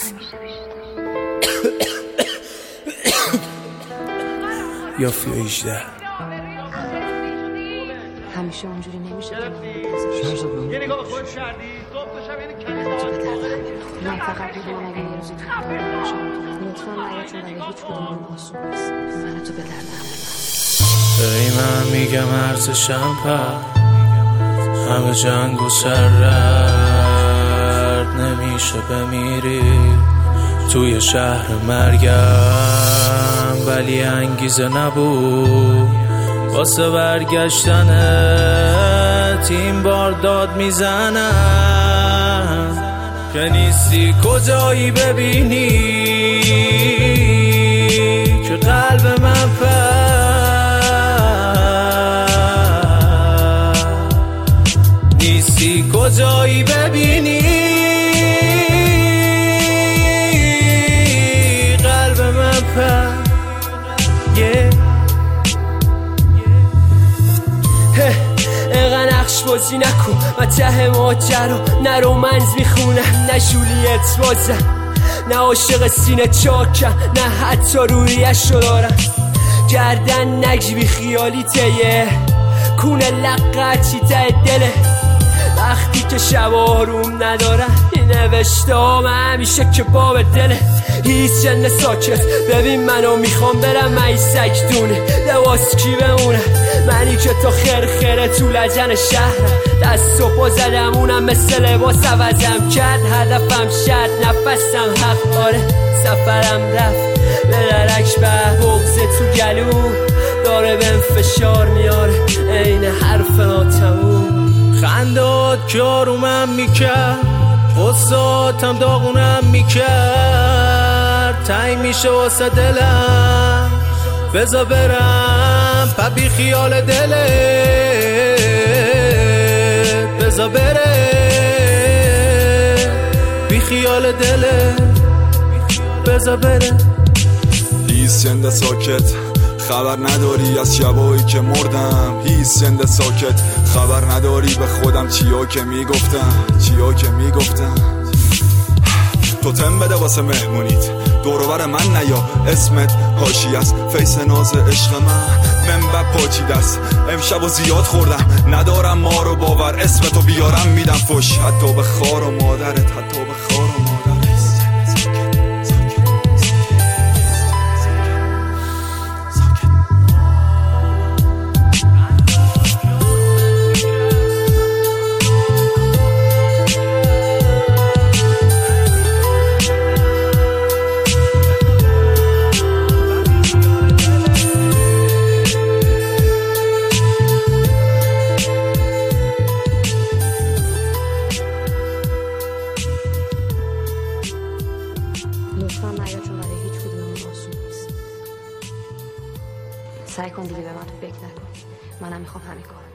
یا فی 18 همیشه اونجوری نمیشه که منتظر یه نگاه خود شردی صبح تا شب یعنی من فقط میدونم اگه یه روزی تو دارم باشم لطفا نیا چون برای هیچ کدوم آسون نیست من تو به درد ای من میگم ارزشم پر همه جنگ و سرد نمیشه بمیری توی شهر مرگم ولی انگیزه نبود واسه برگشتنت این بار داد میزنم که نیستی کجایی ببینی که قلب من نیستی کجایی ببینی قلب من اقا نقش بازی نکن و ته ماجرا نه رومنز میخونم نه جولیت بازم نه عاشق سینه چاکم نه حتی رویش رو دارم گردن نگیبی خیالی تیه کونه لقتی ته دله وقتی که شب آروم ندارم این نوشته ها همیشه که باب دله هیچ جن ساکت ببین منو میخوام برم من سک دونه لباس کی بمونم منی که تا خرخره تو لجن شهرم دست و پا زدم اونم مثل لباس عوضم کرد هدفم شد نفسم حق آره سفرم رفت به درک به بغز تو گلو داره بهم فشار میاره این حرف ناتموم خندات که آرومم میکرد غصاتم داغونم میکرد تای میشه واسه دلم بذار برم پبی خیال دلت بذار بره بی خیال دلت بذار بره هیس جنده ساکت خبر نداری از شبایی که مردم هیس جنده ساکت خبر نداری به خودم چیا که میگفتم تو تم بده واسه مهمونیت دوروبر من نیا اسمت هاشی از فیس ناز عشق من پاچی دست امشب و زیاد خوردم ندارم ما رو باور اسمتو بیارم میدم فش حتی به خار و مادرت لطفا نیا چون برای هیچ کدوم آسون نیست سعی کن دیگه به من فکر نکن منم میخوام همین کارو